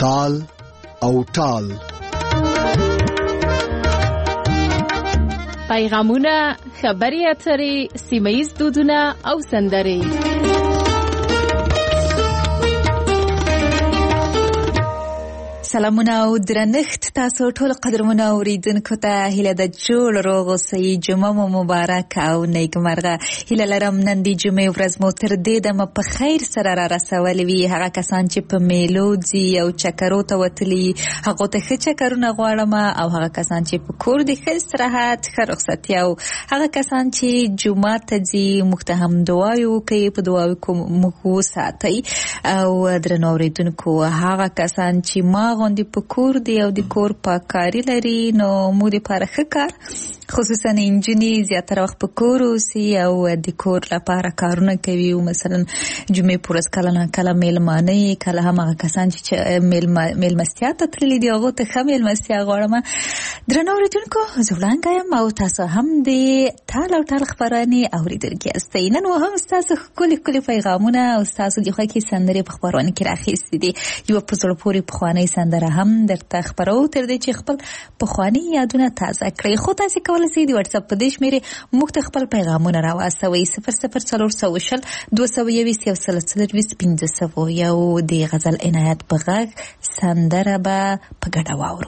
تال او ټال. پیغامونه، خبري اترې، سیمه‌ییز دودونه او سندرې. سلامونه او درنښت تاسو ټول قدرمنو اوریدونکو ته. هیله د جوړ روغ اوسئ. جمعه مو مبارک او نیکمرغه. هیله لرم نن د جمعې ورځ مو تر دې دمه په خیر سره را رسولې وي. هغه کسان چې په میلو ځي او چکرو ته وتلي هغه ته ښه چکرونه غواړم، او هغه کسان چې په کور د ښه استراحت ښه رخصتي، او هغه کسان چې جمعه ته ځي موږ ته هم دعا وکړئ، په دعا موږ وساتئ. او درنو اوریدونکو هغه کسان چې ما غوندې په کور دی او د کور پاککاري لري نو موږ لپاره ښه کار، خصوصا انجونې زیاتره وخت په کور اوسي او د کور لپاره کارونه کوي. او مثلا جمعې په ورځ کله نه کله میلمانه، کله هم هغه کسان چې میلمستیا ته تللي دي هغو ته ښه میلمستیا غواړم. درنو اوریدونکو زه وړاندې یم او تاسو هم د ټال او ټال خپرونې اوریدونکي یاستئ. نن هم ستاسو ښکلي ښکلي پیغامونه او ستاسو د خوښې سندرې په خپرونه کې راخیستې دي. یوه په زړه پورې پخوانۍ سندره هم درته خپرو تر دې چې خپل پخواني یادونه تازه کړئ. خو تاسو کولی شئ د واتس اپ په دې شمېرې موږ ته خپل پیغامونه راواستوئ 004020 221 یو د غزل عنایت په غږ سندره به په ګډه واورو.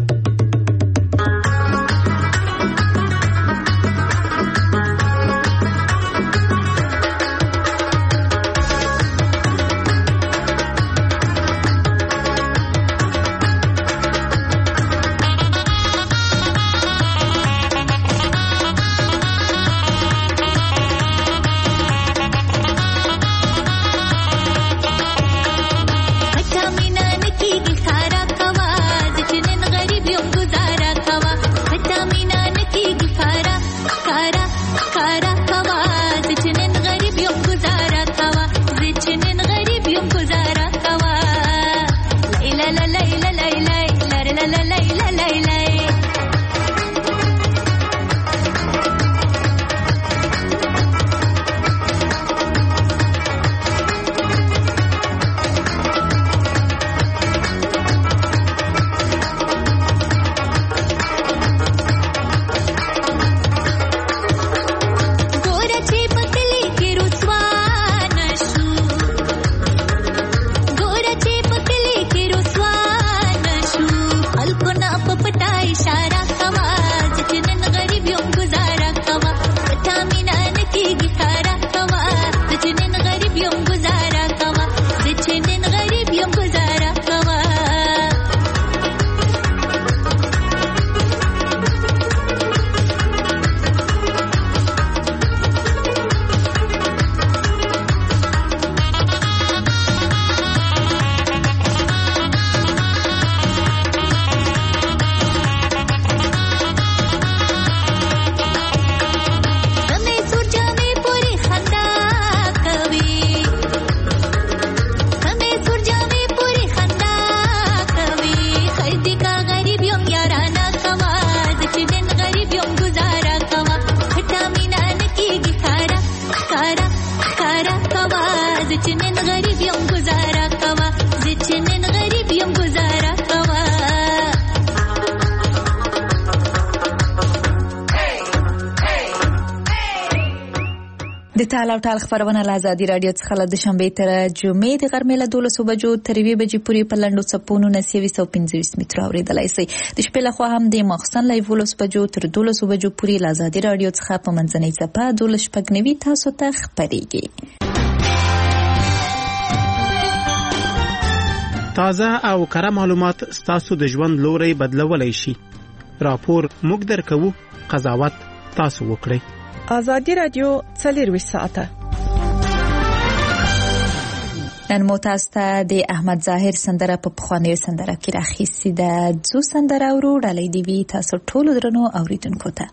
د ټال او ټال خبرونه له ازادي رادیو څخه له دوشنبې تر جمعې د غرمې له 12 بجو تر 1 بجې پورې په لنډو څپونو 925 متره اورېدلای شئ. د شپې لخوا هم د ماخوستن له 12 بجو تر 12 بجو پورې له ازادي رادیو څخه په منځنۍ څپه 12 تاسو ته خبرېږي. تازه او کره معلومات ستاسو د ژوند لوري بدلولای شي. راپور موږ درکوو، قضاوت تاسو وکړئ. آزادی رادیو 24 ساعته. نن مو تاسو ته د احمد ظاهر سندره په پخوانیو سندره کې راخیستې ده. څو سندره ورو ډالۍ دی وی تاسو ټول درنو اوریدونکو ته.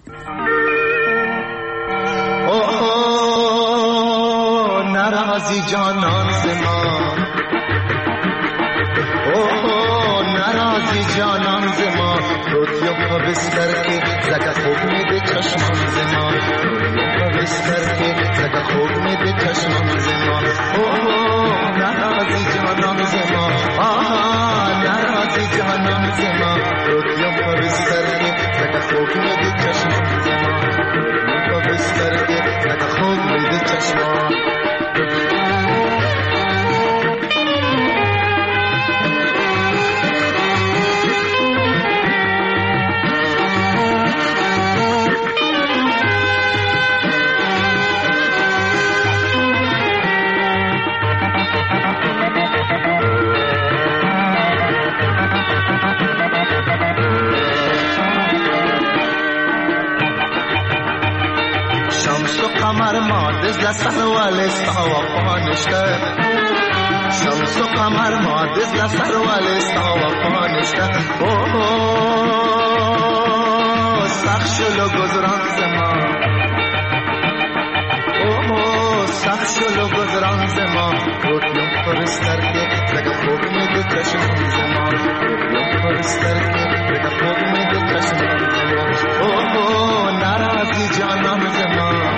ناراضی جانان زما، ناراضی جانان زما، روتیو په بستر کې زکه خوب می د چشمان زما، روتیو په بستر کې زکه خوب می د چشمان زما. ناراضی جانان زما، لسر ولی ستا وفا نشته شمس و قمر ما دز لسر ولی ستا وفا نشته سخت شلو گذران زمان سخت شلو گذران زمان روتیم پرستر که لگه خوب میده چشمان زمان روتیم پرستر که لگه خوب میده چشمان زمان نرازی جانم زمان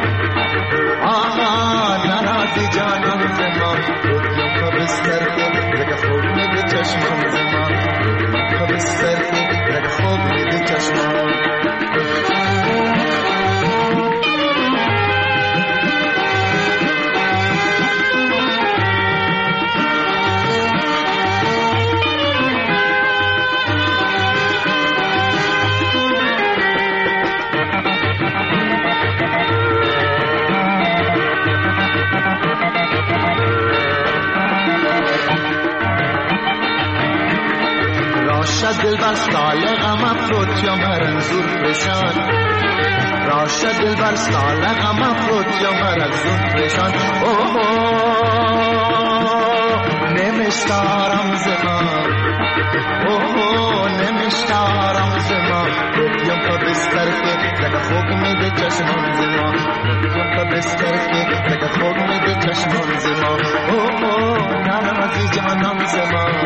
نرازی جانم زمان روتیم پرستر که لگه خوب میده چشمان زمان روتیم پرستر که لگه خوب میده چشمان دل بر سال غم افروت یا مرنزور پریشان راشد دل بر سال غم افروت یا مرنزور پریشان نمیشتارم زمان نمیشتارم زمان روتیم پا بستر که لگه خوب میده چشمان زمان روتیم پا بستر که لگه خوب میده چشمان زمان نرازی جانم زمان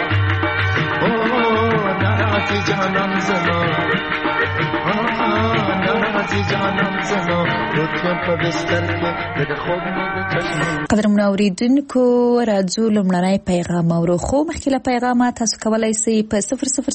نرازی جانم زمان نرازی جانم زمان روتیم پا بستر که لگه خوب میده چشمان. قدرمنو اوریدونکو راځو لومړنی پیغام اورو خو مخکې له پیغامه تاسو کولی سئ په 00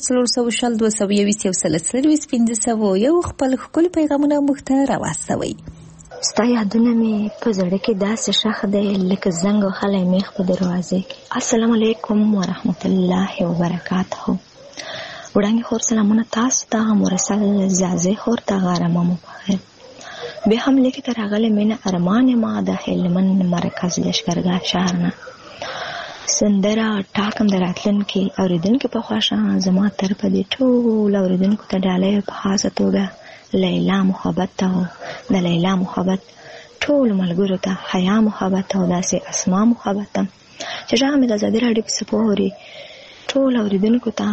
221 خپل ښکلي پیغامونه موږ ته راواستوئ. ستا یادونه مې په زړه کې داسې ښخ دی لکه زنګ وهلی میخ په دروازې کې. السلام علیکم ورحمت الله وبرکاته. وړاندې خور سلامونه تاسو ته مرسل زازې خور ته غرمه مو بخیر. بیا هم لیکې ته راغلی مینه ارمان ما د هلمند مرکز لښکرګاه ښار نه سندره ټاکم د راتلونکي اورېدونکي په خوښه زما طرفه دې ټولو اورېدونکو ته ډالۍ په خاصه توګه لیلا محبت ته او د لیلا محبت ټولو ملګرو ته حیا محبت او داسې اسما محبت ته چې ژغه مې د ازادي راډیو په سپو اوري ټولو اورېدونکو ته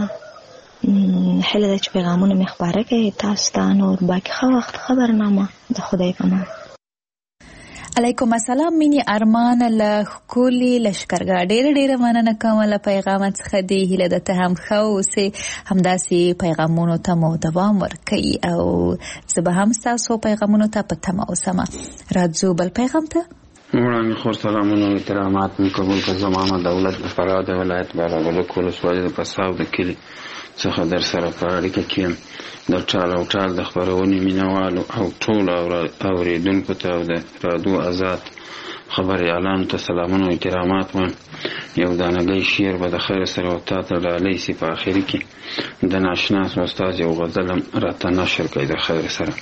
هیله ده چې پیغامونه مې خپاره کړئ تاسو ته نور باقي ښه وخت خبرنامه د خدای په امان. علیکم السلام مینی ارمان له ښکلي لښکرګاه ډېره مننه کوم له پیغام څخه دی هیله ده ته هم ښه اوسې همداسې پیغامونو ته مو دوام ورکوي او زه به هم ستاسو پیغامونو ته په تمه اوسم. راځو بل پیغام ته. وړاندې خور سلامونه او احترامات مې قبول کړه. زما دولت د فراه د ولایت بالابلوک ولسوالۍ د پساو د کلي څخه در سره په اړیکه کې یم. د ټال او ټال د خپرونې مینوالو او ټولو اورېدونکو ته او د رادیو آزاد خبریالانو ته سلامونه او احترامات وایم. یو دانګی شعر به د خیر سره او تا ته ډالۍ سي په آخري کې د ناشنا استاد یو غزل راته نشر کړئ د خیر سره.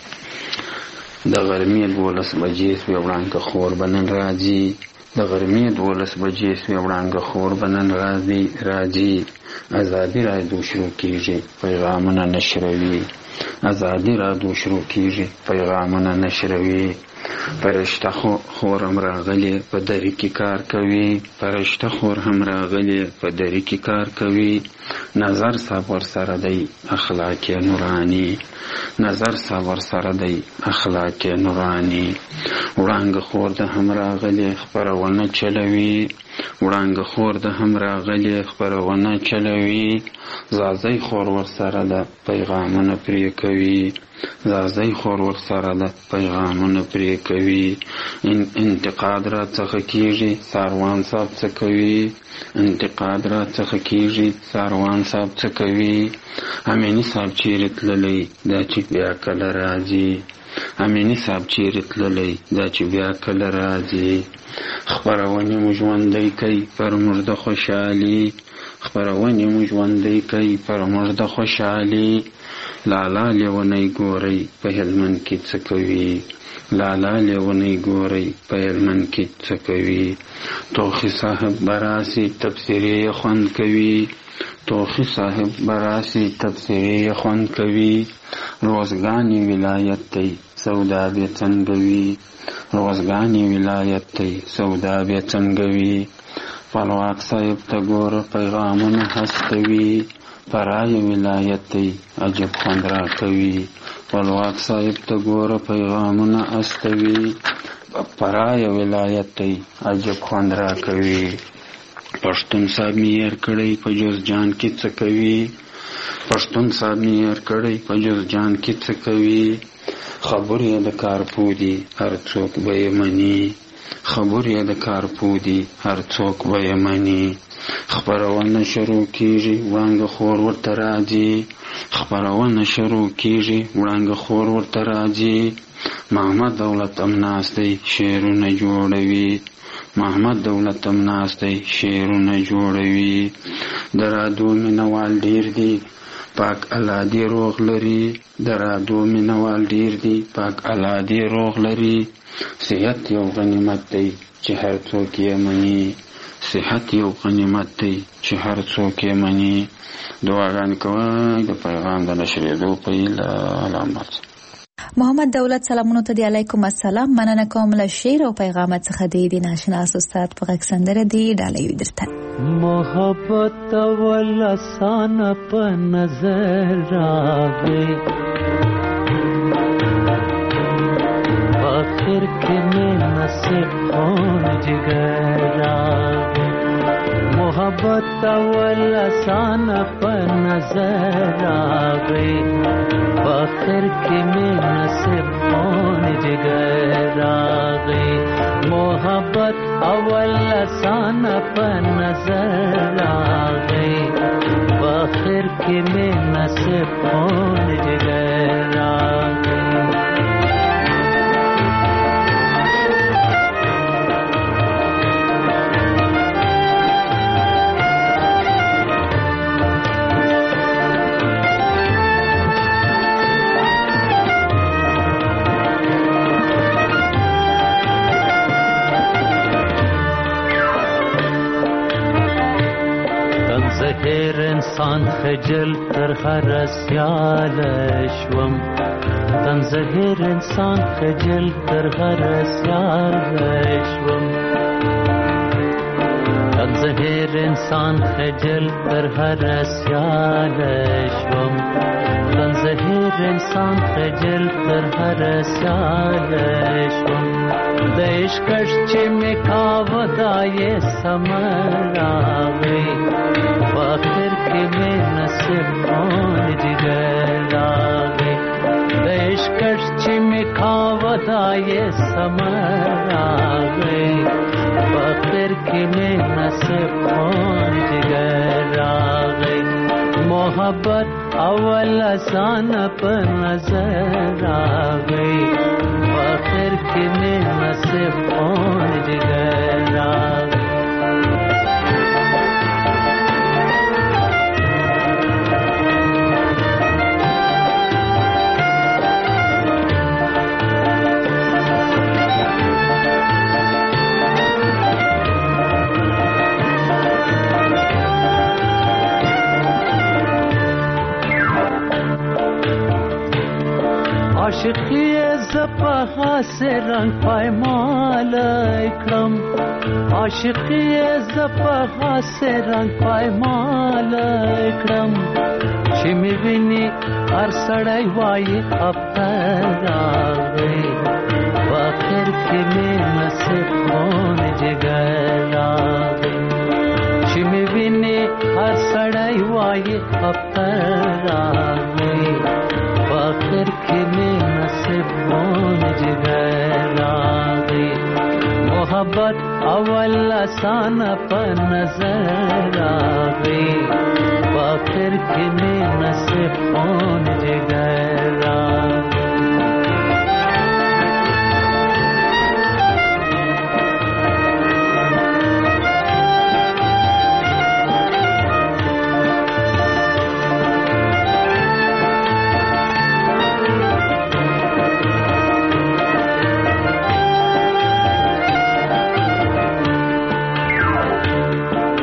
د غرمې 12 بجې سوې وړانګه خور به نن راځي د غرمې 12 بجې سوې وړانګه خور به نن راځي ازادي راډیو شروع کیږي پیغامونه نشروي ازادي راډیو شروع کیږي پیغامونه نشروي فرشته خور هم راغلي په دری کې کار کوي فرشته خور هم راغلي په دری کې کار کوي نظر صاحب ورسره دی اخلاق نورانی نظر صاحب ورسره دی اخلاق نورانی وړانګه خور د هم راغلي خپرونه چلوي وړانګه خور د هم راغلي خپرونه چلوي زازۍ خور ورسره ده پیغامونه پرې کوي زازۍ خور ورسره ده پیغامونه پرې کوي انتقاد را څخه کیږي ساروان صاحب څه کوي انتقاد را څخه کیږي ساروان صاحب څه کوي امینی صاحب چیرې تللی دا چې بیا کله راځي امینی صاحب چیرې تللی دا چې بیا کله راځي خپرونې مو ژوندی کوي پر موږ د خوشحالي خپرونې مو ژوندی کوي پر موږ د خوشحالي لالا لیونی ګورئ په هلمند کې څه کوي لالا لیونی ګورئ په هلمند کې څه کوي توخي صاحب براسي تبصرې خوند کوي توخي صاحب براسي تبصرې خوند کوي روزګانی ولایت دی سودا بیا څنګه وي روزګانې ولایت دی سودا بیا څنګه وي خپلواک صاحب ته ګوره پیغامونه هستوي پرای ولایت دی عجب خوند راکوي خپلواک صاحب ته ګوره پیغامونه هستوي پرای ولایت دی عجب خوند راکوي پښتون صاحب مې هېر کړی په جوز جان کې څه کوي پښتون صاحب مې هېر کړی په جوز جان کې څه کوي خبرې د کارپودي هر څوک به یې مني خبرې د کارپودي هر څوک به یې مني خپرونه شروع کېږي وړانګه خور ورته راځي خپرونه شروع کېږي وړانګه خور ورته راځي محمد دولت هم ناست دی شعرونه جوړوي محمد دولت هم ناست دی شعرونه جوړوي د رادو مینوال ډېر دي پاک الله دې روغ لري د رادو مینوال ډېر دي پاک الله دې روغ لري صحت یو غنیمت دی چې هر څوک یې مني صحت یو غنیمت دی چې هر څوک یې مني دعاګانې کوئ د پیغام د نشرېدو په هیله علامت محمد دولت سلامونو ته دی علیکم السلام مننه کوم له شعر او پیغامات څخه دی ناشناس استاد په غږ سندره دی ډالۍ درته محبت ول آسان په نظر راغی आखिर के में नसीब कौन जिगर रागे मोहब्बत अवल आसान पर नजर आ गई आखिर के में नसीब कौन जिगर आ गई मोहब्बत अवल आसान पर नजर आ गई आखिर के में नसीब कौन जिगर आ गई زهر انسان خجل تر هر سیال شوم تن زهر انسان خجل تر هر سیال شوم تن زهر انسان خجل تر هر سیال شوم تن زهر انسان خجل تر هر سیال شوم د عشقش چې می کاوه دا یې سمر راغی आखिर के में नसीब कौन जिगर आ गई देशकश में खावदा ये समर आ गई आखिर के में नसीब कौन जिगर आ गई मोहब्बत अवल आसान पर नजर आ गई आखिर के में नसीब कौन जिगर आ गई आशिकी ज़पहा से रंग पायमाल इकरम आशिकी ज़पहा से रंग पायमाल इकरम शिमी बिनी हर सड़ाई वाई अफ्तर आ गई आखिर के में नसीब कौन जिगर आ गई शिमी बिनी हर सड़ाई वाई अफ्तर आ गई आखिर के में नसीब कौन जिगर आ गई मोहब्बत अवल आसान पर नजर आ गई आखिर के में नसीब कौन जिगर आ गई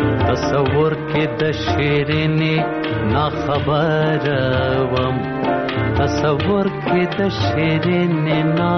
تصور کې د شیرینې نا خبر وم تصور کې د شیرین نا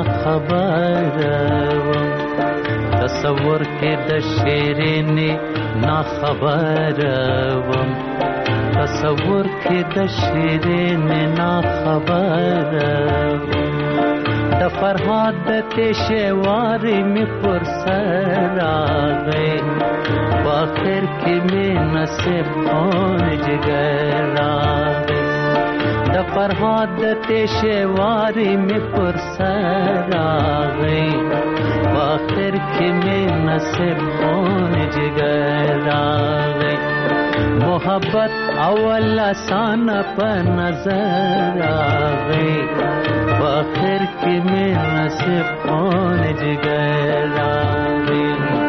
خبرم تصور کې د شیرین نا خبرم تصور کې د شیرین نا خبرم د فرهاد د تشوارې می پر سر راغی باخر کې می نصیب اون جگر راغی د فرهاد د تشوارې می پر سر راغی باخر کې می نصیب اون جگر راغی محبت اول آسان په نظر راغی باخر کې می نصیب اون جگر راغی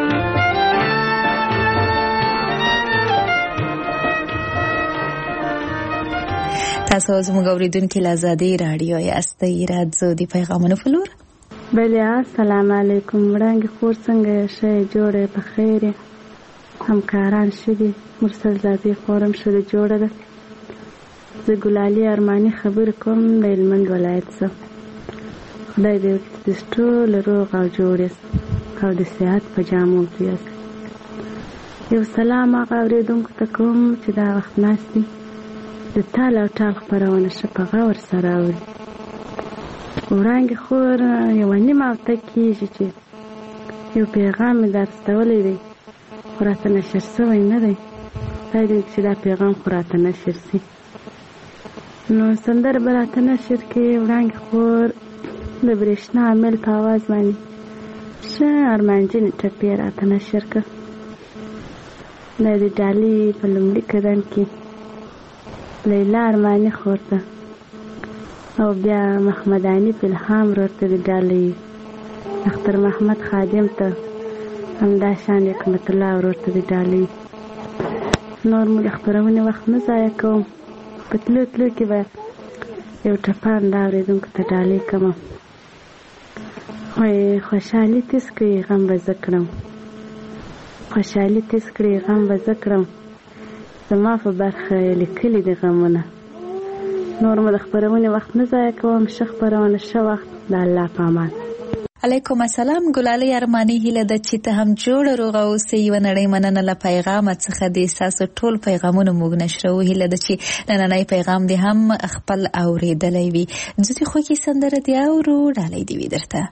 تاسو زموږ اوریدونکو لازادي رادیو یاستئ راځو د پیغامونو فلور بله السلام علیکم وړاندې خور څنګه شې جوړه په خیر همکاران شدي مرسل زادي خورم شوه جوړه ده زه ګلالي ارماني خبر کوم د هلمند ولایت څخه خدای دې د ټول روغ او جوړ او د صحت په جامو کې یو سلام هغه اوریدونکو ته کوم چې دا وخت ناست دي د تال او ټال خپرونه شپه ور سره اوري وړاندې خور یو نیمه هفته کېږي چې یو پیغام مې درستولی دی خو راته نشر شوی نه دی خدای دې چې دا پیغام خو راته نشر شي نو سندره به راته نشر کړي وړاندې خور د برېښنا عامل په اواز باندې ښه ارمانجنې ټپې راته نشر کړه دا د ډالۍ په لومړي قدم کې لیلا ارماني خور ته او بیا محمداني الهام ورته د ډالۍ اختر محمد خادم ته همداشان حکمت الله ورته د ډالۍ نور مو د خپرونې وخت نه ضایع کوم په تلو تلو کې به یو ټپان دا اورېدونکو ته ډالۍ کوم خوشحالي تیز کړي غم به زه کړم خوشحالي تیز کړي غم به زه کړم زما په برخه لیکلي دي غمونه نور مو د خپرونې وخت نه ضایع کوم ښه خپرونه ښه وخت د الله په امان علیکم السلام ګلالي ارماني هیله ده چې ته هم جوړ روغ اوسې یو نړۍ مننه له پیغام څخه د تاسو ټول پیغامونه موږ نشرو هیله ده چې نننۍ پیغام دې هم خپل اوریدلای وي ځکه خو کې سندره دی او ډالۍ دی درته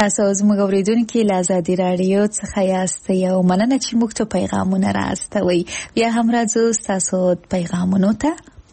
تاسو زموږ اوریدونکي له ازادي راډیو څخه یاست او مننه چې موږ ته پیغامونه راستوي. بیا هم راځو تاسو پیغامونو ته.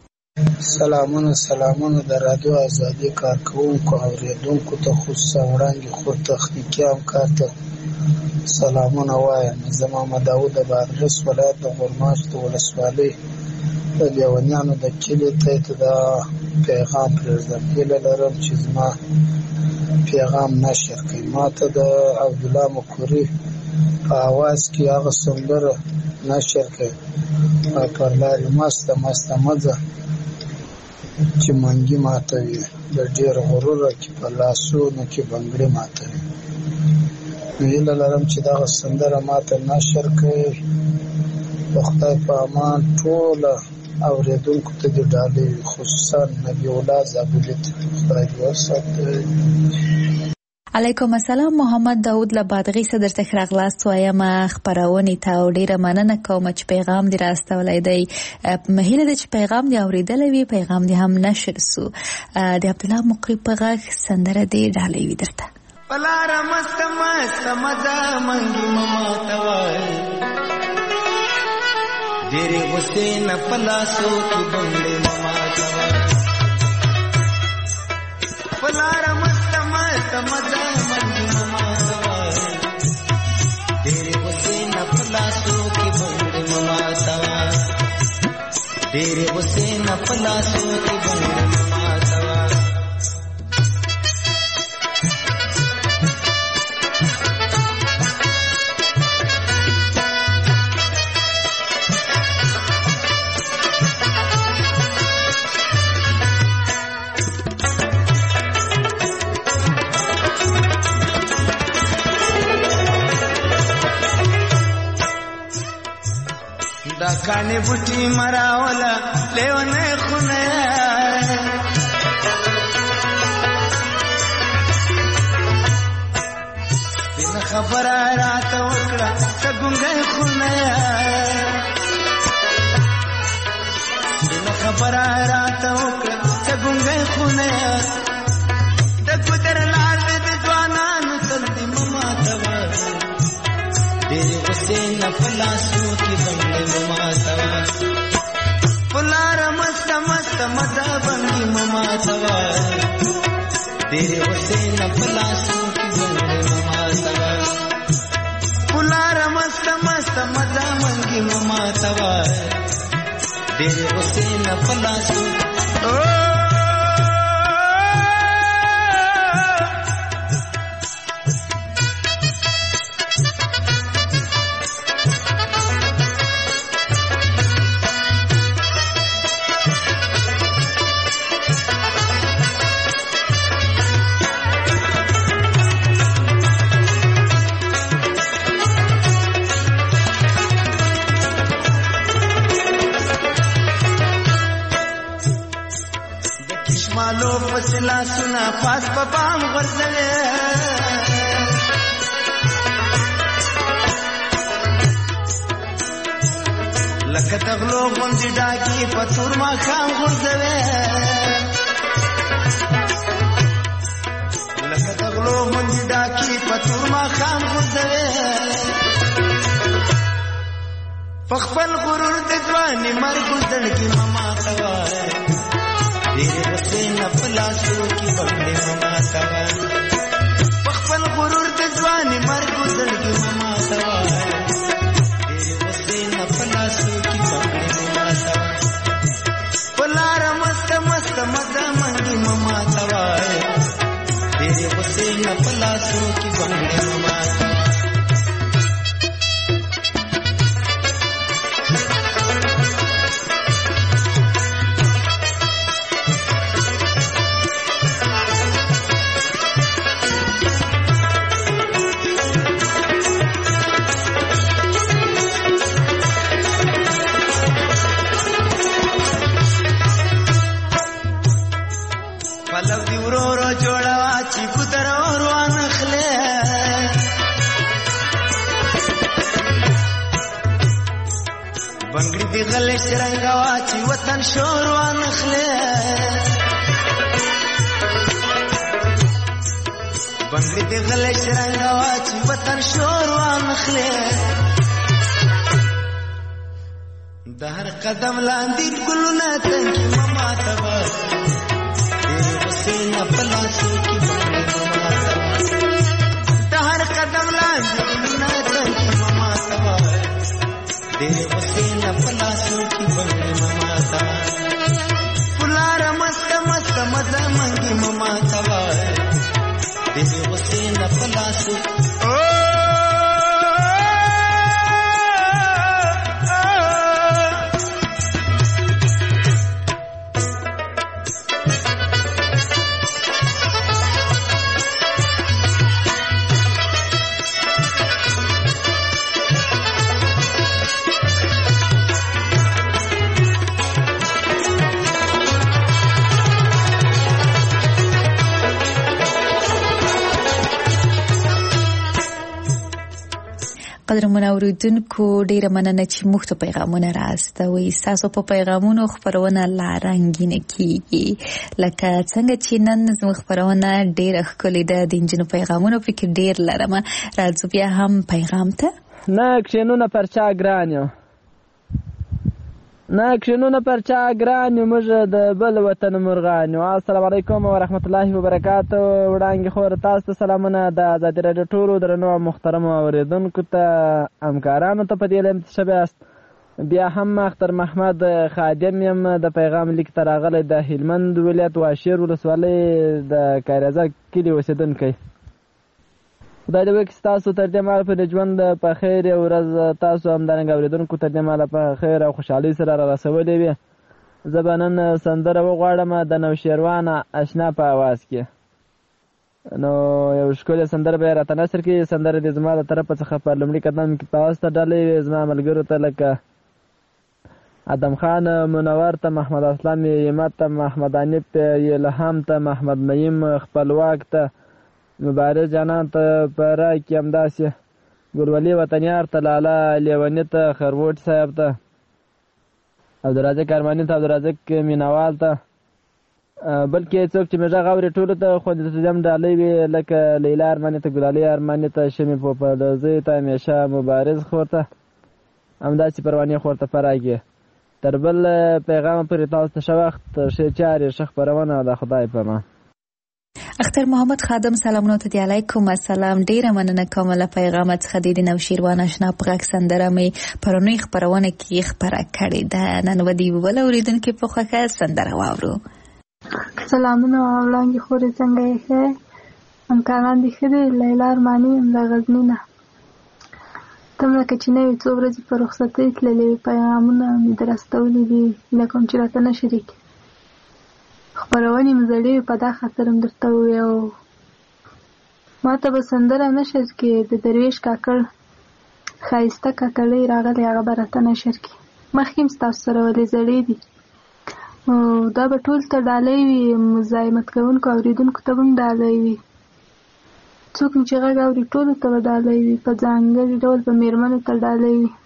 سلامونه د رادیو ازادي کارکونکو اوریدونکو ته، خصوصا وړاندې خور تخنیکي همکار ته سلامونه وایم. زه محمد داود د بادغیس ولایت د غورماش د ولسوالۍ د لیونیانو د کلي ته دا پیغام پرېږدم. هیله لرم چې زما پیغام نشر کړئ. ما ته د عبدالله مکوري په اواز کې هغه سندره نشر کړئ، پر لارې مسته مځه چې منګي ماتوي، د ډېر غروره کې په لاسونو کې بنګړي ماتوي. نو هیله لرم چې دغه سندره ما ته نشر کړئ. د خدای په امان ټوله اوریدونکو ته دې ډالۍ وي، خصوصا نبی الله زابلي ته. خدای دې وساتي. علیکم السلام. محمد داود له بادغیس درته ښه راغلاست وایم خپرونې ته او ډېره مننه کوم چې پیغام دې راستولی دی. هیله ده چې پیغام دې اورېدلی وي، پیغام دې هم نشر سو. د عبدالله مقری په غږ سندره دې ډالۍ وي درته. پلاره مست مزه منګي مماته وای، ډېرې غصې نه په لاسو کې بنګړې مماته وای. پلاره مست مزه منګي مماته وای، ډېرې غصې نه په لاسو کې بنګړې مماته وای، ډېرې غصې نه په لاسو کې بنګړې مماته وای. دا کانی بوټي مراوله لیونه خونه، بنا خبره راته وکړه څنګه خونه، بنا خبره راته وکړه څنګه خونه. د ګدر لار د ځوانانو تل دې مماته وای، ډېرې غصې نه په لاسو کې بنګړې مماته وای. پلاره مست مزه بنګي مماته وای، ډېرې غصې نه په لاسو کې بنګړې مماته وای. پلاره مست مزه بنګي مماته وای، ډېرې غصې نه په لاسو. مالو فسلا سنا پاس پام غرزلے لکه تغلو غوندې ډاکی پتور ما خام غرزلے، لکه تغلو غوندې ډاکی پتور ما خام غرزلے. پخپل غرور د ځواني مرګ زړګي مما توای، ډېرې غصې نه په لاسو کې بنګړې مماته وای. پخپل غرور د ځواني مرګ زړګي مماته وای، ډېرې غصې نه په لاسو کې بنګړې مماته وای. په لاره مسته مزه منګي مماته وای، ډېرې غصې نه په لاسو کې بنګړې مماته وای. پلو دی ورورو جوړوا چې ګدر روان خله، بنګړي دی غلې شرنګوا چې وطن شور وان خله، بنگړي دې غلې شرنګوا چې وطن شور وانخلې د هر قدم لاندې ګلونه تنګي مما تبا دې حسین پلاسو کې بنگړي مما تبا د هر قدم لاندې ګلونه تنګي مما تبا دې حسین پلاسو کې بنگړي مما تبا پلار مست مست مزه منګي مما تبا دې حسین پلاسو قدرمن اوریدونکو ډیره مننه چې موږ ته پیغامونه راستوي. ستاسو په پیغامونو خپرونه لا رنګینه کیږي لکه څنګه چې نن زموږ خپرونه ډیره ښکلې ده. د انجنونو پیغامونو فکر ډیر لرم. راځو بیا هم پیغام ته. نه کښینونه پر چا ګران یو نه کښینونه پر چا ګران یو موږ د بل وطن مرغان یو. السلام علیکم ورحمت الله وبرکاتو. وړاندې خور تاسو ته سلامونه د آزادي راډیو ټولو درنو محترمو اوریدونکو ته همکارانو ته په دې لم تشبیاست. بیا هم اختر محمد خادم یم د پیغام لیک ته راغلی د هلمند ولایت واشیر ولسوالۍ د کایرازه کلي اوسېدونکی. خدای دې وکړي ستاسو تر دې مهاله په ژوند په خیر ورځ تاسو همدارنګه اورېدونکو تر دې مهاله په خیر او خوشحالۍ سره را رسولې وي. زه به نن سندره وغواړم د نوشیروان اشنا په اواز کې. نو یو ښکلې سندره به یې راته نثر کړي. سندره دې زما د طرفه څخه په لومړي قدم کې په اواز ته ډالۍ وي زما ملګرو ته لکه ادم خان منور ته، محمد اسلام یمت ته، محمد انیب ته، الهام ته، محمد نعیم خپلواک ته، مبارز جانان ته، پرا کې همداسې ګلولي وطنیار ته، لاله لیوني ته، خروټ صاحب ته، عبدالرازق ارماني ته، عبدالرازق مینوال ته، بلکې څوک چې مې غږ اوري ټولو ته خوندې ته ډالۍ وي لکه لیلا ارماني ته، ګلالي ارماني ته، شمې پوپلزۍ ته، همیشه مبارز خور ته، همداسې پروانې خور ته فراګي. تر بل پیغام پورې تاسو ته ښه وخت، ښې چارې، ښه خپرونه. د خدای په امان. اختر محمد خادم سلامونه ته دی. علیکم السلام. ډیره مننه کوم له پیغام څخه. د نوشیروان اشنا په غږ سندره مې پرونی خبرونه کې خبره کړې ده. نن ودی ول اوریدونکو په خوښه سندره واورو. سلامونه وړاندې خورې څنګه یې؟ همکاران دي ښه دي؟ لیلا ارماني د غزني نه. ته مې که چې نه وي څو ورځې په رخصتۍ تللې وې پیغامونه مې در استولي دي هیله کوم چې راته نه شریکې خپرونې مې زړې وې په دا خاطر هم درته ووایې. او ما ته به سندره نشر کې د درویش کاکړ ښایسته کاکړۍ راغلی هغه به راته نشر کې. مخکې هم ستاسو سره ولې زړې دي او دا به ټول ته ډالۍ وي، مزاحمت کوونکو اورېدونکو ته به هم ډالۍ وي. څوک چې غږ اوري ټولو ته به ډالۍ وي، په ځانګړي ډول به مېرمنو ته ډالۍ وي.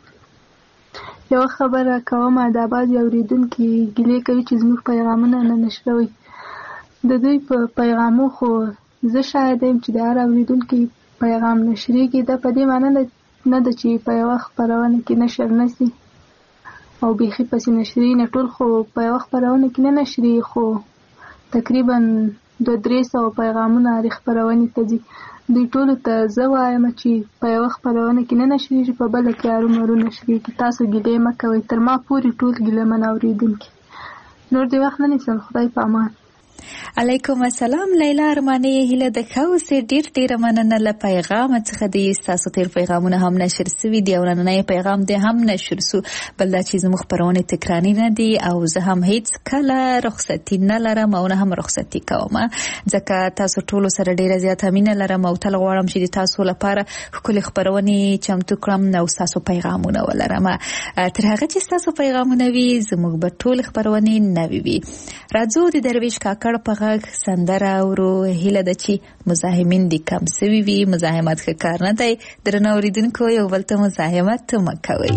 یوه خبره کوم، د بعضې اورېدونکي ګیلې کوي چې زموږ پیغامونه نه نشروي. د دوی په پیغامو خو زه شاهد یم چې د هر اورېدونکي پیغام نشریږي. دا په دې معنی نه ده چې په یوه خپرونه کې نشر نشي او بیخي پسې نشري نه. ټول خو په یوه خپرونه کې نه نشري، خو تقریبا 200-300 پیغامونه هرې خپرونې ته ځي. دوی ټولو ته زه وایم چې په یوه خپرونه کې نه نشریږي، په بله کې ارومرو نشریږي. تاسو ګیلې مه کوئ، تر ما پورې ټول ګیلهمن اورېدونکي. نور دې وخت نه نیسم، خدای په امان. علیکم السلام. لیلا ارماني هیله د ښه اوسې. ډېره مننه له پیغام څخه. د ستاسو تیر پیغامونه هم نشر سوي دي او نننی پیغام دې هم نشر سو. بل دا چې زموږ خپرونې تکراري نه دي او زه هم هیڅ کله رخصتي نه لرم او نه هم رخصتي کوم، ځکه تاسو ټولو سره ډېره زیاته مینه لرم او تل غواړم چې د تاسو لپاره ښکلې خپرونې چمتو کړم او ستاسو پیغامونه ولرم. تر هغه چې ستاسو پیغامونه وي زموږ به ټول خپرونې نوي وي. راځو د درویش کاکړ په غږ سندره اورو. هیله ده چې مزاحمین دې کم سوي وي. مزاحمت ښه کار نه دی. درنو اورېدونکو یو بل ته مزاحمت مه کوئ.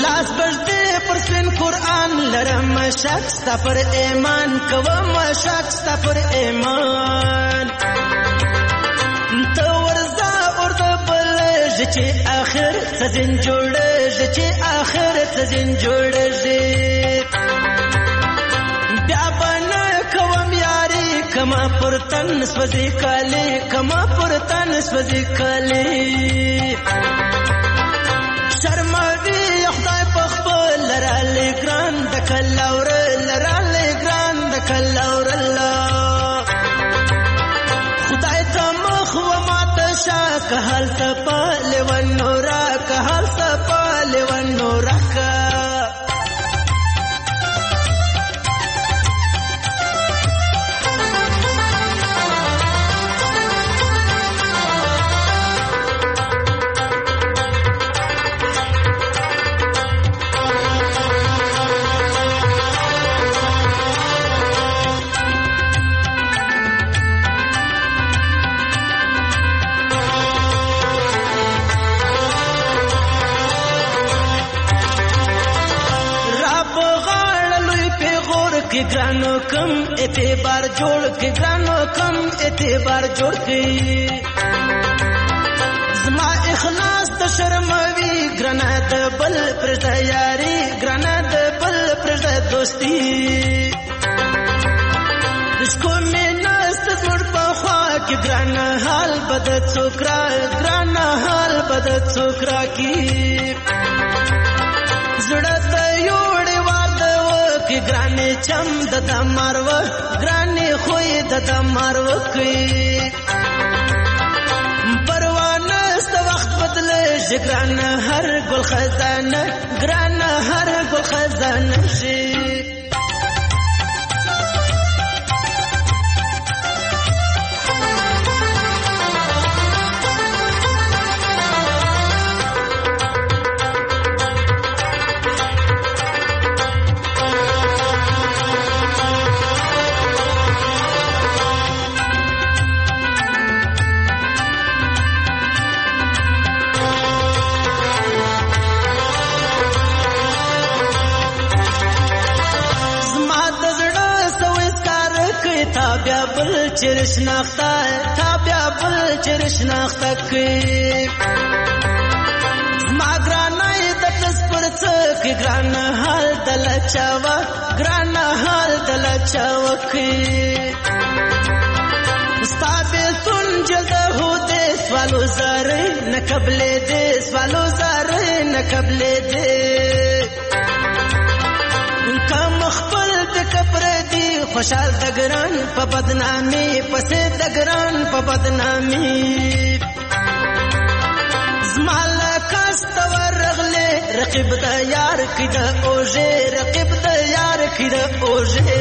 لاس بجدې پر سپین قرآن لرم شک ستا پر ایمان کوم شک ستا پر ایمان ته ورځه ورته بلژ چې آخر ته دین جوړېږي چې آخر ته دین جوړېږي بیا به نه کوم یاري کما پر تن سوځي کالي کما پر تن سوځي کالي شرموي خدای په خپل لرالی ګران د کلاور لرالی ګران د کلاور الله خدای ته مخ و ماته شا که هلته پاله و نورا که هلته پاله و نورا که कि ग्रानो कम एतबार जोड़ के ग्रानो कम एतबार जोड़ के जमा इखलास त शर्मवी ग्राना द बल पर तैयारी ग्राना द बल पर दोस्ती इसको में नस्त जोड़ पखवा कि ग्राना हाल बद छोकरा ग्राना हाल बद छोकरा की जड़त योड़े कि ग्राने चम ददा मारव ग्राने खोई ददा मारव की परवाना स्त वक्त बदले ग्राना हर गुल खजाना ग्राना हर गुल खजाना जी بل چرش ناختا تا بیا بل چرش ناختا کی ما گرانای د تسپرڅ کی ګران حال دل چاوا ګران حال دل چاوا کی استاد سن جلد هو دې سوالو زره نه قبلې دې سوالو زره نه قبلې دې کم خپل د کفر دی خوشال دګران په بدنامي پسې دګران په بدنامي زمال کاست ورغله رقیب د یار کده اوجه رقیب د یار کده اوجه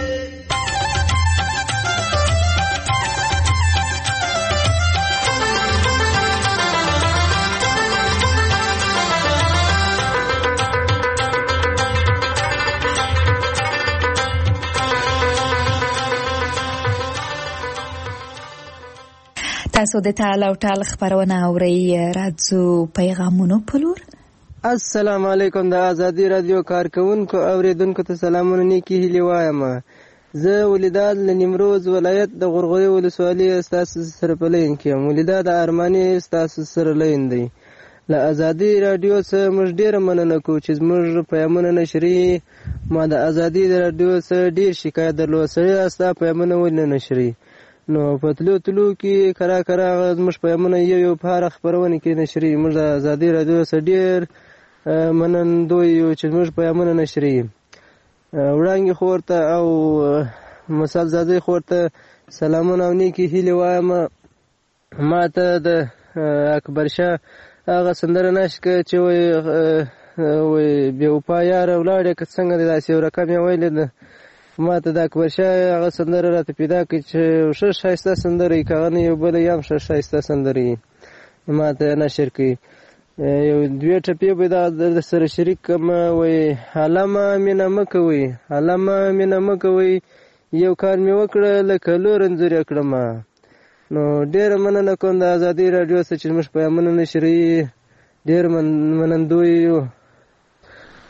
تاسو د تعال او تعال خبرونه اورئ راځو پیغامونو په لور. السلام علیکم. د ازادي رادیو کارکونکو اوریدونکو ته سلامونه نیکی هیلې وایم. زه ولیداد له نیمروز ولایت د غرغوري ولسوالۍ ستاسو سره په لین کې یم. ولیداد ارماني ستاسو سره لین دی. له ازادي رادیو څخه موږ ډېره مننه کوو چې زموږ پیغامونه نشري. ما د ازادي رادیو څخه ډېر شکایت درلود سړی ستا پیغامونه ولې نه نشري. نو په تلو کې کرا زموږ پیغامونه یو په هره خپرونه کې نشري. موږ د ازادي رادیو څخه ډېر منندوی یو چې زموږ پیغامونه نشري. وړانګې خور ته او مثال زادې خور ته سلامونه او نیکې هیلې وایم. ما ته د اکبر شاه هغه سندره نشکه چې وایي بې وفا یاره ولاړې که څنګه دی داسې یو رقم یې ویلی ده. ما ته د اکبر شاه هغه سندره راته پیدا کړي چې ښه ښایسته سندره وي، که هغه نه یو بله یې هم ښه ښایسته سندره وي ما ته نشر کړي. یو دوې ټپې به د سره شریک کړم. وایي علامه مینه مه کوئ، علامه مینه مه کوئ، یو کار مې وکړه لکه لور انځور یې کړم. نو ډېره مننه کوم د ازادي راډیو څخه چې زموږ پیغامونه نشروي. ډېر منندوی یو.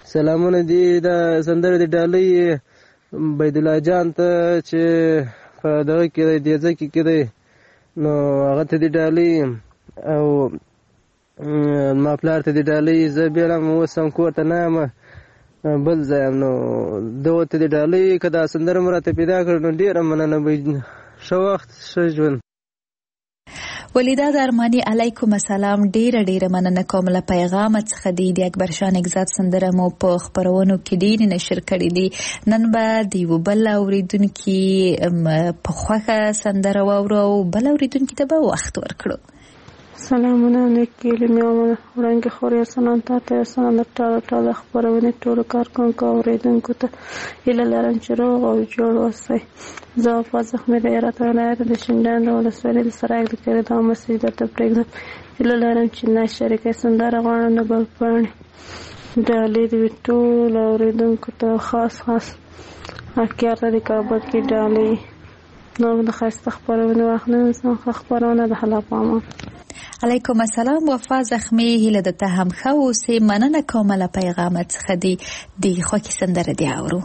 سلامونه دي د سندره د ډالۍ بيد الله جان ته چې په دغه کې دی ځکه کې دی نو هغه ته د ډالۍ او ما پلار ته د ډالۍ زه بیا هم اوس هم کور ته نه یم بل ځای یم نو دغه ته د ډالۍ که دا سندره مو راته پیدا کړ نو ډېره مننه به ښه وخت ښه ژوند. ولیداد ارمانی علیکم السلام. ډیره مننه کوم له پیغام څخه دی د اکبر شاه نگزاد سندره مو په خبرونو کې ډیر نشر کړی دی. نن به دی وبل اوریدونکو په خوخه سندره واورو بل اوریدونکو ته به وخت ورکړو. سلامونه نیکی لیمیامونه وړانګې خوریا سلام تاته سلام ټاله خبرونه ټول کارکونکو اوریدونکو ته هیله لرم چې روغ او جوړ اوسئ. زه په زخمي د هرات ولایت د شینډان ولسوالۍ د سراج د کلي د مسجد ته پرېږدم. هیله لرم چې نه شریکه سندره غواړم د بل پاڼې ډالۍ د ټول اوریدونکو ته خاص اکیار ته د کابل کې ډالۍ نو د ښایسته خپرونه واخلم. خپرونه د حلا پامان. علیکم السلام. وفا زخمی هیله د ته هم ښه اوسې. مننه کوم له پیغام څخه دی د خوږې سندره دی اورو.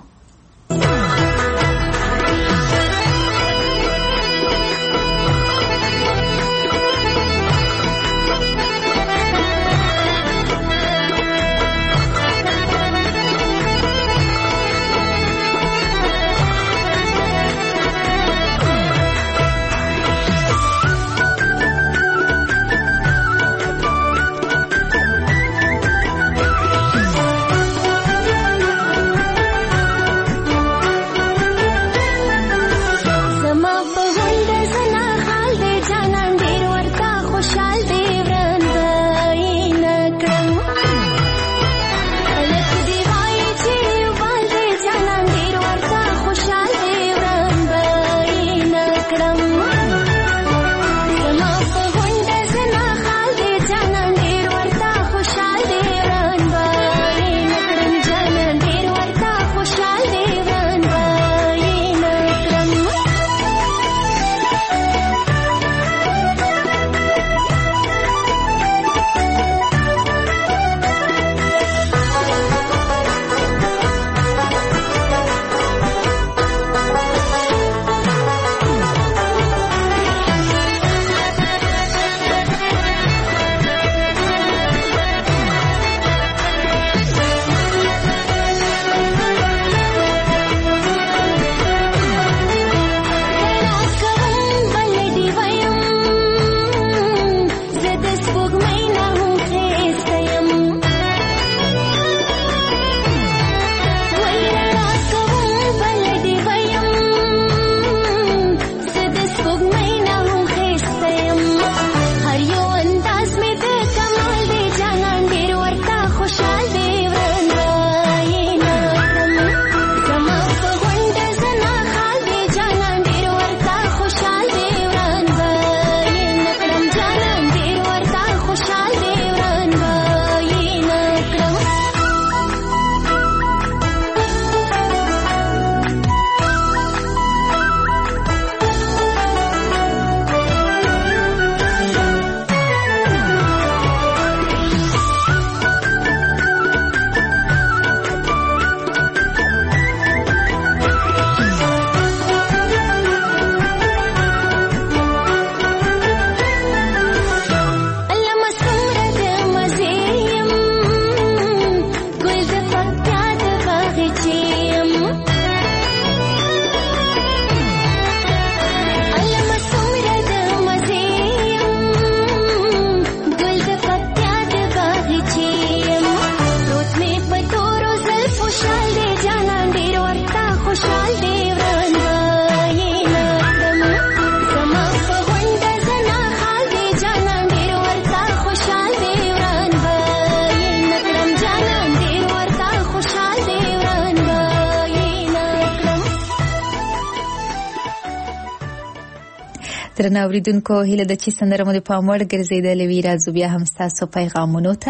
درنه اوریدونکو هیله ده چې سندره مو د پام وړ ګرځېدلې وي. راځو بیا هم ستاسو پیغامونو ته.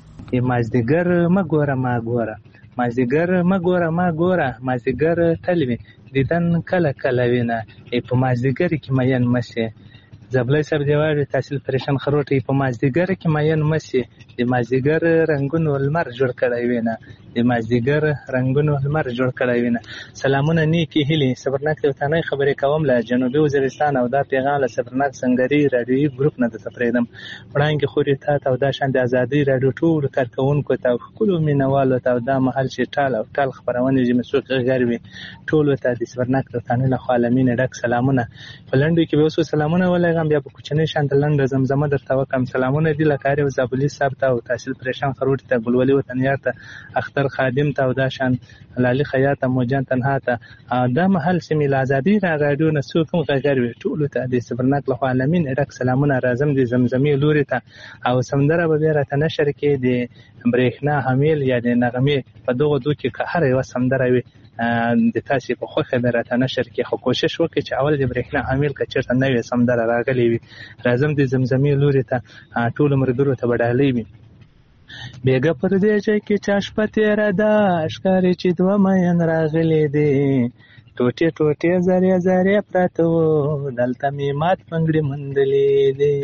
مازدیګر مه ګوره ما ګوره مازدیګر مه ګوره ما ګوره مازدیګر تل وي دیدن کله کله وینه په مازدیګر کې مین مشه زبلی صاحب دی وایي تحصیل پریشان خروټي په مازدیګر کې ماین مسي د مازدیګر رنگونو لمر جوړ کړی وینه د مازدیګر رنگونو لمر جوړ کړی وینه. سلامونه نیکی هیلي صبرناک توتانه خبرې کوم له جنوبي وزیرستان او دا پیغام له صبرناک سنگري رادیوي ګروپ نه د تفریدم وړاندې خوري ته او دا شان د ازادي رادیو ټول کارکونکو ته خپل مینوالو ته دا محل چې ټال خبرونه چې مسوق غروي ټول ته د صبرناک توتانه له عالمین ډک سلامونه فلندو کې به اوس سلامونه ولګم بیا په کوچنۍ شان د لند زمزمه درته وکم سلامونه دی لکاري او زابلی صاحب ته او تحصیل پریشان خروټي ته ګلولي وطنیار ته اختر خادم ته او دا شان لالي خیاط موجان تنها ته دا محل سیمې آزادي رادیو نه څوک غږوي ټول ته د صبرناک له عالمین ډک سلامونه راځم د زمزمي لوري ته او سمندر به بیا راته نشر کې د برېښنا حامل یا د نغمې په دغه دوه کې هر یو سمندر وي د تاسو په خوخه درته نشر کې خو کوشش وکړئ چې اول د برېښنا حامل کچرته نوې سمندر راغلي وي راځم د زمزمي لوري ته ټول مرګرو ته وډالې وي بیګه پر دې چې چاش پته را دا اشکارې چې دوه مېن راغلي دي ټوټه ټوټه زری زری پراتو دلته می مات پنګړي مندلې دي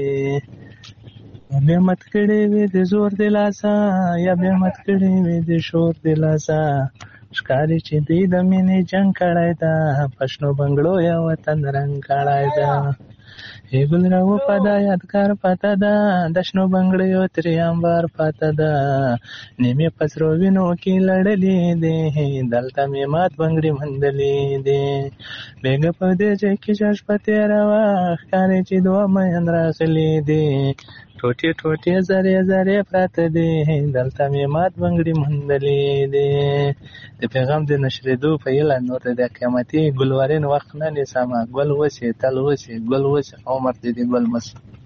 به مت کړي وي د زور د لاسا یا به مت کړي وي د شور د لاسا ښکاري چې دې د مینې جنگ کړای دا پښنو بنگړو یا وطن رنگ کړای دا ایګل راو پدا یادګار پتا دا دښنو بنگړیو ترې انبار پتا دا نیمه پسرو وینو کې لړلې دي دلته می مات بنگړي مندلې دي بیګ په دې چې شاش پته راوا ښکاري چې دوه مېن راغلي دي ټوټه ټوټه زری زری پراته دي دلته می مات بنگړي مندلې دي د پیغام د نشریدو په یلا نور د قیامتي ګلورین وخت نه نسامه ګل وسی تل وسی ګل وسی عمر دې ګل مس.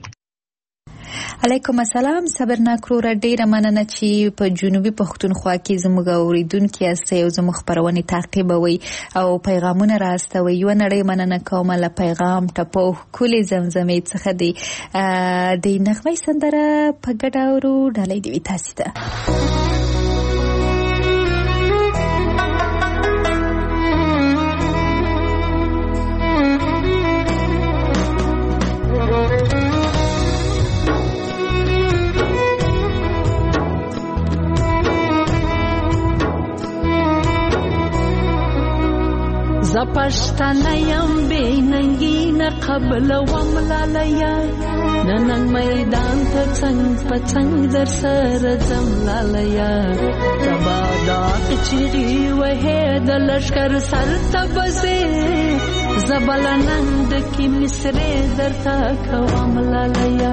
علیکم السلام صبرناک رور ډیره مننه چې په جنوبي پښتونخوا کې زموږ اوریدونکو یاستئ او زموږ خبرونه تعقیبوي او پیغامونه راستوي یو نړۍ مننه کوم له پیغام ټپو کلی زمزمې څخه دی د نغمې سندره په ګډه ورو ډالۍ دی تاسو ته زپشتنه یم بیننگی نه قبل وملالیا نننگ میدان ته څنګ په څنګ در سره ځم لالیا تبا داغ چیغي وهې د لشکر سر ته بزې زبلننګ دکې مصرې درته کوم لالیا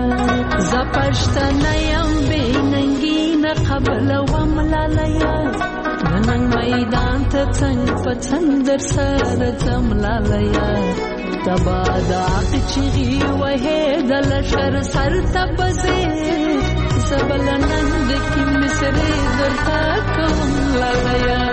زپشتنه یم بیننگی نه قبل وملالیا نننگ میدان ته څنګ په څنګ در سره ځم لالیا تبا داغ چیغي وهې د لشکر سر ته بزې زبلننګ دکې مصرې درته کوم لالیا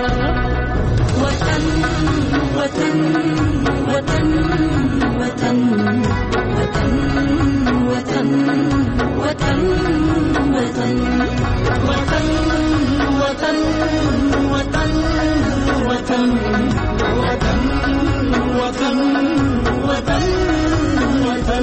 وطن وطن وطن وطن وطن وطن وطن وطن وطن وطن وطن وطن وطن وطن وطن وطن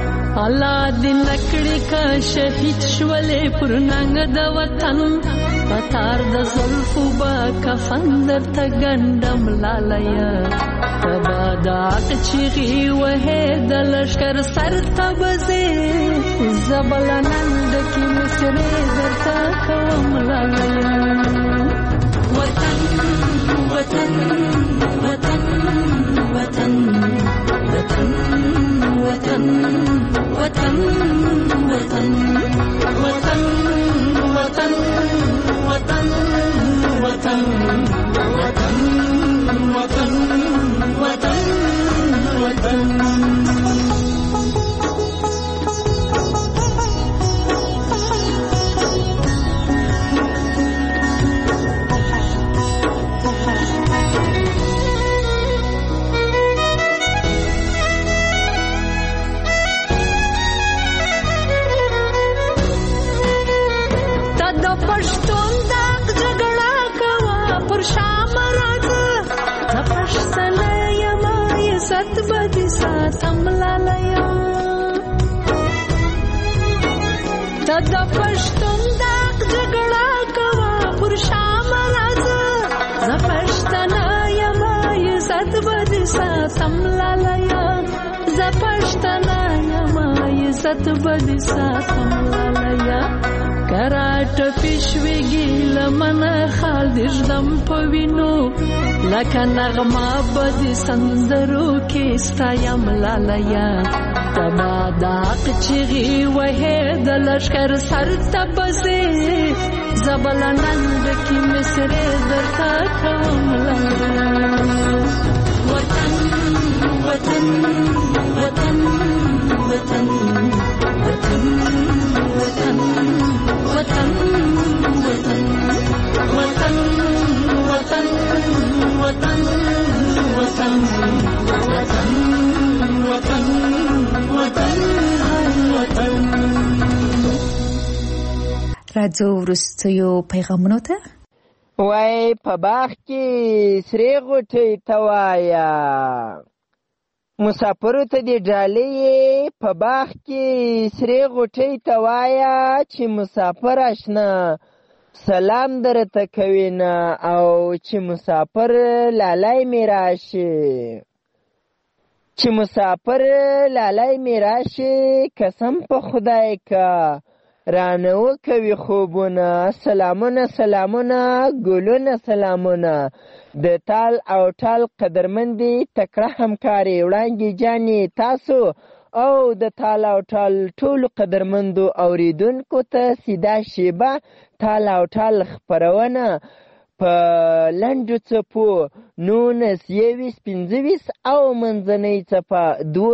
شهید شولې پر ننګ د وطن پتار د زلفو با کفن درته ګنډم لالیه تبا داغ چیغي وهې د لښکر سر ته بځې زبله ننډ کې مصرې درته کوم لالیه وطن وطن وطن وطن وطن وطن وطن وطن وطن وطن وطن وطن وطن وطن وطن وطن پښتون داغ جګړه کوا پر شام راځه زپښ سنه یما عزت بدی ساتم لالیه د پښتون داغ جګړه کوا پر شام راځه زپښ سنه یما عزت بدی ساتم لالیه زپښ سنه یما عزت بدی ساتم لالیه کراټ پښویږي لمنه خال دې ژدم په وینو لکه نغمه بدې سندرو کې ستایم لالیه تبا داغ چیغي وهې د لښکر سر ته بځې زبله ننډ کې مصرې درته کوم لالیه وطن وطن وطن وطن وطن وطن وطن وطن وطن وطن وطن وطن وطن وطن وطن راځو وروستیو پیغامونو ته. وای په باغ کې سرې غوټۍ ته وایه مسافرو ته دې ډالۍ په باغ کې سرې غوټۍ ته وایه چې مسافر اشنا سلام درته کوي نه او چې مسافر لالی مې راشي چې مسافر لالی مې راشي قسم په خدای که رانه وکوي خوبونه سلامونه سلامونه ګلونه سلامونه د تال او ټال قدرمندې تکړه همکارې وړانګې جانې تاسو او د تال او ټال ټولو قدرمندو اوریدونکو ته سیده شیبه تال او ټال خپرونه په لنډو څپو 19 21 او منځنۍ څپه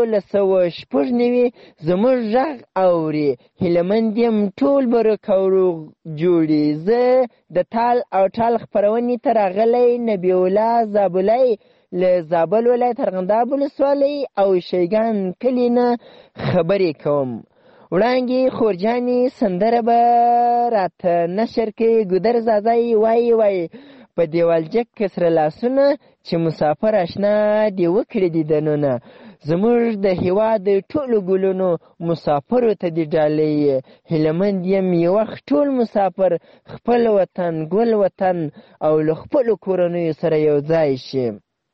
1290 زموږ غږ اوري هیلهمند یم ټول به روغ جوړي زه د تال او ټال خپرونې ته راغلی نبی الله زابلی له زابل ولایت ارغنداب ولسوالۍ او شیګان کلي نه خبرې کوم. وړانګې خورجانې سندره به راته نشر کوي ګودر زازی وایي وایي په دیوالجک کسره لاسونه چې مسافر اشنا دې وکړي دیدنونه زموږ د هېواد ټولو ګلونو مسافرو ته دې ډالۍ هیلهمند یم یو وخت ټول مسافر خپل وطن ګل وطن او له خپلو کورنیو سره یو ځای شي.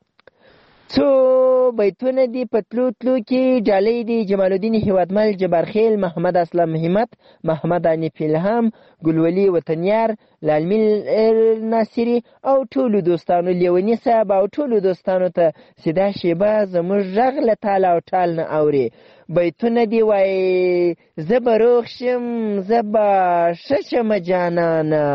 څو بیتونه دي په تلو تلو کې ډالۍ دي جمال الدین هیوادمل جبارخیل محمد اسلم همت محمد انیف الهام ګلولي وطنیار لالمیل ناصري او ټولو دوستانو لیوني صاحب او ټولو دوستانو ته سیده شیبه زموږ غږ له تال او ټال نه اوري. بیتونه دي وایي زه به روغ شم زه به ښه شم جانانه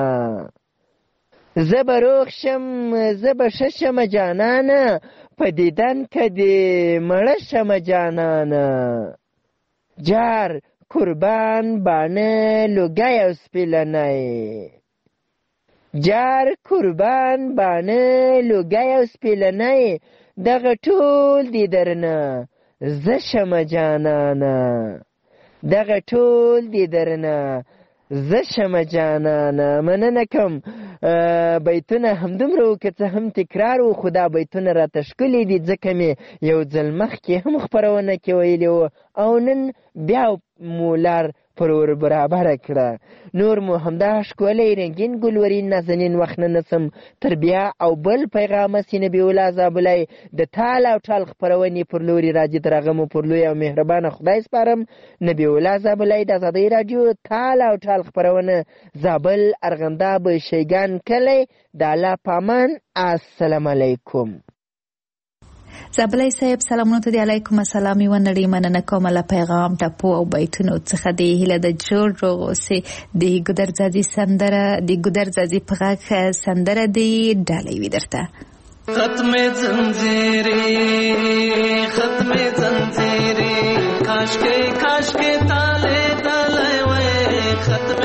زه به روغ شم زه به ښه شم جانانه په دیدن که دې مړه شمه جانانه جار قربان باڼه لوګی او سپیلنی جار قربان باڼه لوګی او سپیلنی دغه ټول دې درنه زه شمه جانانه دغه ټول دې درنه زه شمه جانانه. مننه کوم بیتونه همدومره و که څه هم تکرار و خو دا بیتونه راته ښکلي دي ځکه مې یو ځل مخکې هم خپرونه کې ویلي و او نن بیا مو لار پر ور برابره کړه. نور مو همدا ښکلی رنګین ګلورین نازنین وخت نه نسم تر بیا او بل پیغامه سي نبي الله زابلی د تال او ټال خپرونې پر لوري راځي. تر هغه مو پر لوی او مهربانه خدای سپارم. نبي الله زابلی د ازادۍ راډیو تال او ټال خپرونه، زابل، ارغنداب، شیګان کلی. د الله پامان. السلام علیکم. زابلی صاحب سلامونه ته دی. علیکم السلام. یو نړۍ مننه کوم له پیغام ټاپو او بیتونو څخه دی. هیله د جوړ روغوسي د ګودرزادي سندره د ګودرزادي په غږ سندره دی ډالۍ وي درته. ختم زنجیری کاش کے تالے تلے وے ختم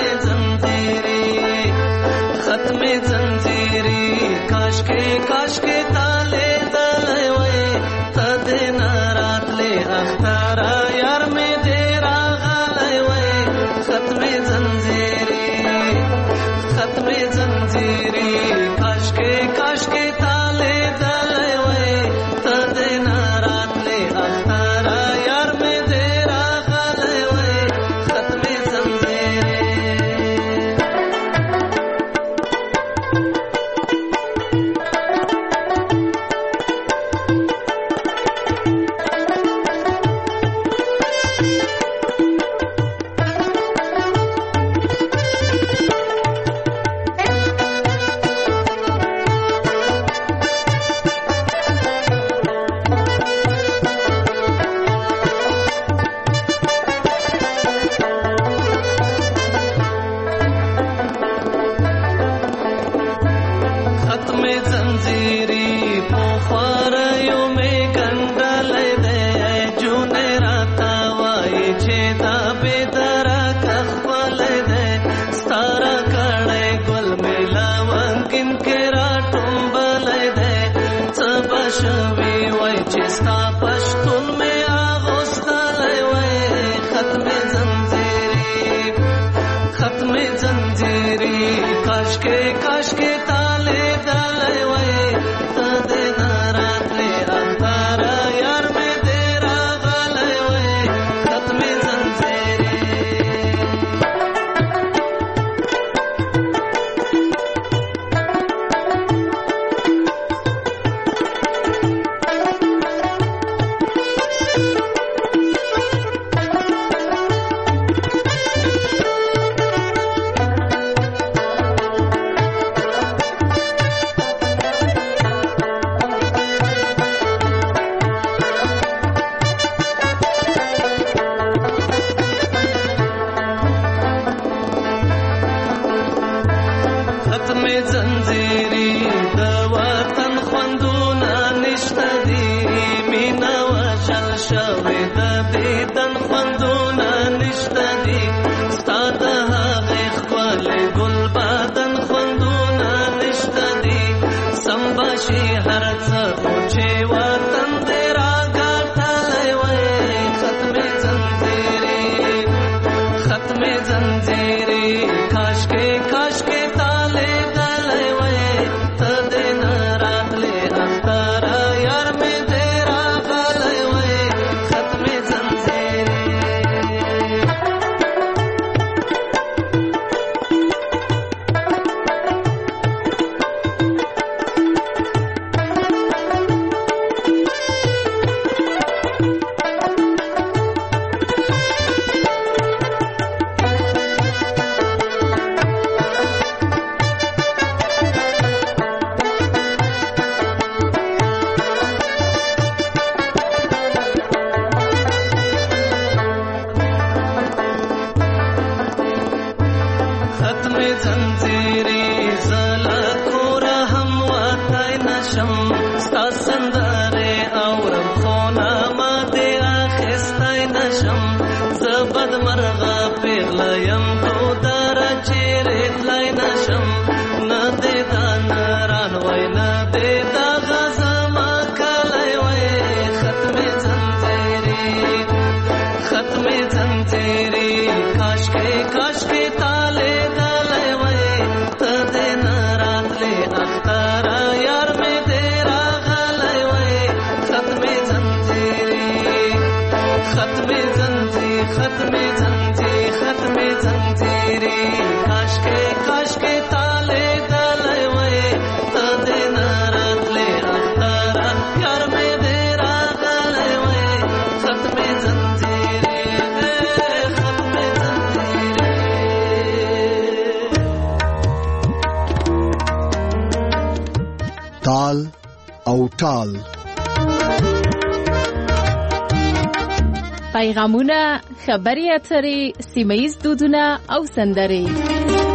زنجیری کاش کے تالے تلے وے تد نارات لے اختارا یار میں دیرا غلے وے ختم زنجیری کاش کے تالے تلے وے تد نارات لے اختارا یار میں دیرا غلے وے ختم زنجیری. काश के ताले डाले वए तदे नारात ले अंधारा यार में तेरा गाले वए खत्म जंजीरी. ختم زنجیرې کاشکې تاله دلې وې ته دې نه راتلې اختره یار مې دې راغلې وې ختمې زنجیرې ختمې زنجیرې تال او ټال پیغامونه، خبرې اترې، سیمه ییز دودونه او سندرې